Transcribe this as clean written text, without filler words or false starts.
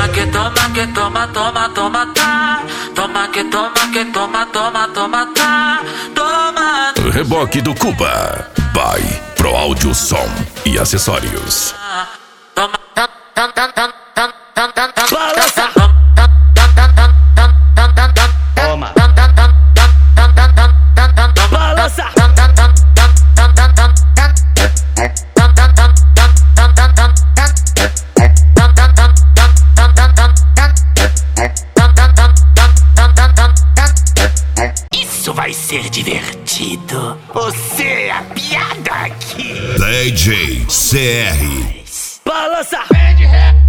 Toma que toma que toma, toma, toma, tá. Toma que toma que toma, toma, toma, tá. Toma. Reboque do Cuba. By Pro Áudio Som e Acessórios. Toma. Balança. Toma. Balança. Isso vai ser divertido. Você é a piada aqui. DJ CR. Balança. Pede ré.